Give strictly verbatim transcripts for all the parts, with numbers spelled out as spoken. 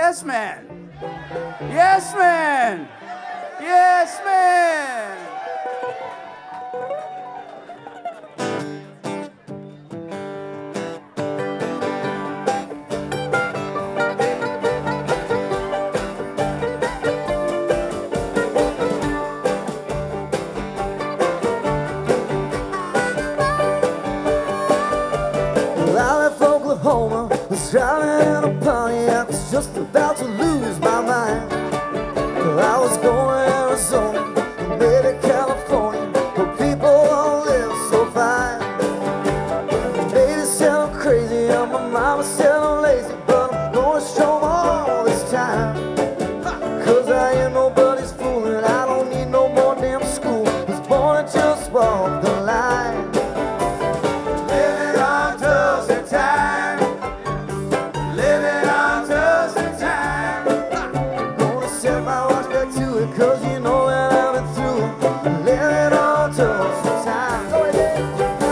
Yes, man. Yes, man. Yes, man. Oklahoma, was driving in a Pontiac, was just about to lose my mind. I was going to Arizona, maybe California, where people all live so fine. Baby said I'm crazy, and my mama said I'm lazy, but I'm gonna show 'em all this time. Cause I ain't nobody's fool, and I don't need no more damn school. Was born to just walk the line. Cause you know that I've been through living on toast of time. Go ahead.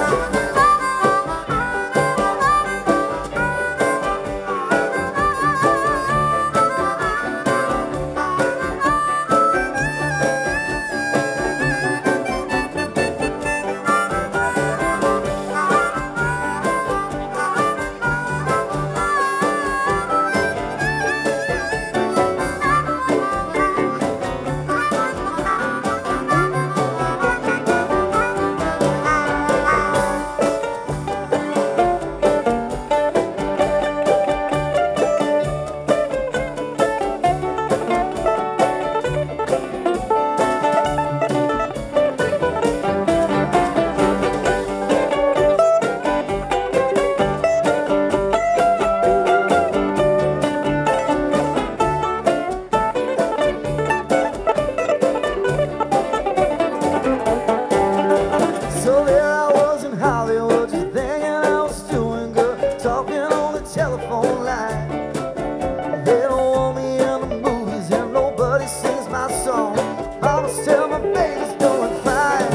So there I was in Hollywood, just thinking I was doing good, talking on the telephone line. They don't want me in the movies, and nobody sings my song. Mama tell my baby's doing fine.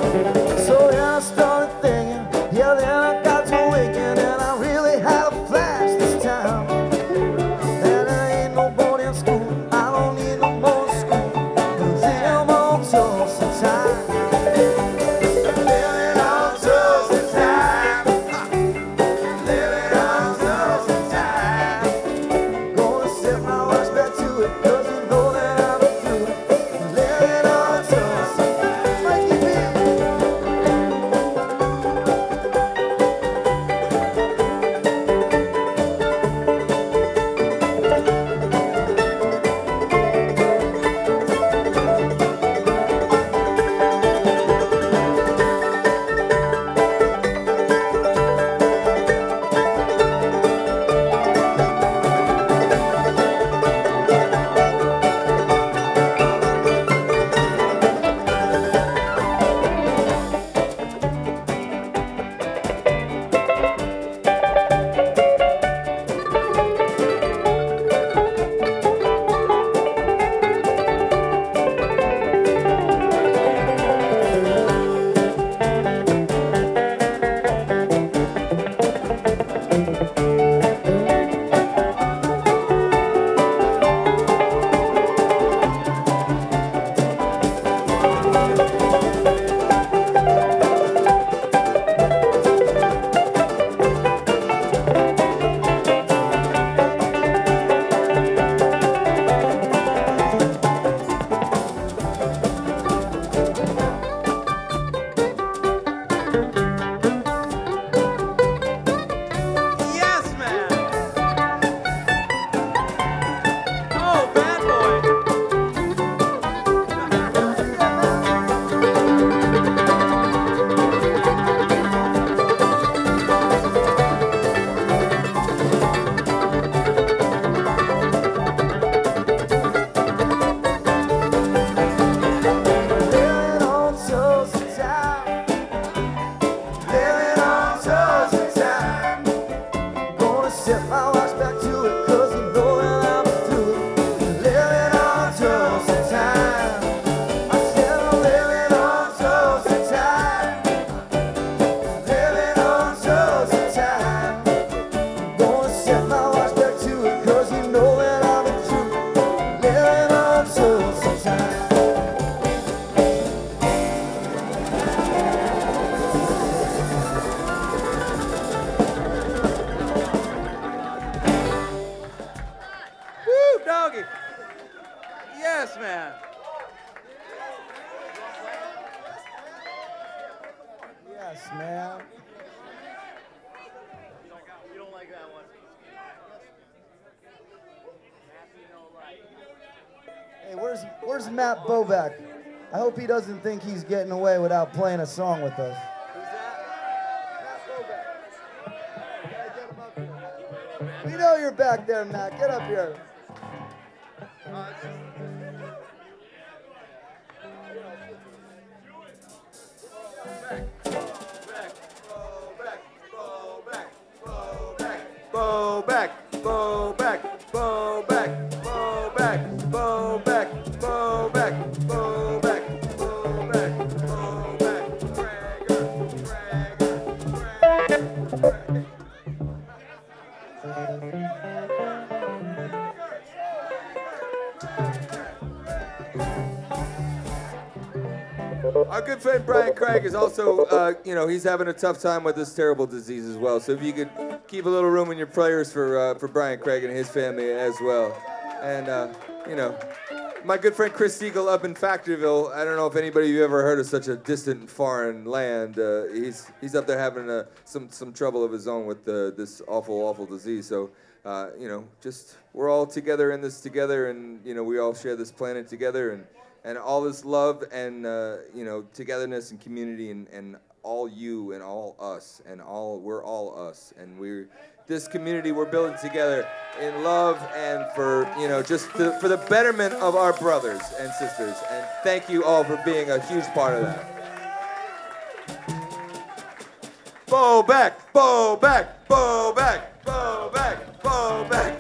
So then I started thinking, yeah, then I got to waking, and I really had a flash this time. And I ain't no boarding school, I don't need no more school, cause I'm on toast of time. Set my watch back to it, cause you know that I've been like that one. Hey, where's where's Matt Bobek? I hope he doesn't think he's getting away without playing a song with us. Who's that? Matt Bobek. Get him up here. We know you're back there, Matt. Get up here. Uh, Bobek, Bobek, Bobek, Bobek, Bobek, Bobek, Bobek, Bobek, Bobek, Prager, Prager, Our good friend Brian Craig is also, uh, you know, he's having a tough time with this terrible disease as well. So if you could keep a little room in your prayers for uh, for Brian Craig and his family as well. And, uh, you know, my good friend Chris Siegel up in Factoryville, I don't know if anybody of you ever heard of such a distant foreign land. Uh, he's he's up there having uh, some, some trouble of his own with uh, this awful, awful disease. So, uh, you know, just we're all together in this together, and, you know, we all share this planet together. And And all this love and, uh, you know, togetherness and community and, and all you and all us and all, we're all us. And we're, this community we're building together in love and for, you know, just the, for the betterment of our brothers and sisters. And thank you all for being a huge part of that. Bobek, Bobek, Bobek, Bobek, Bobek.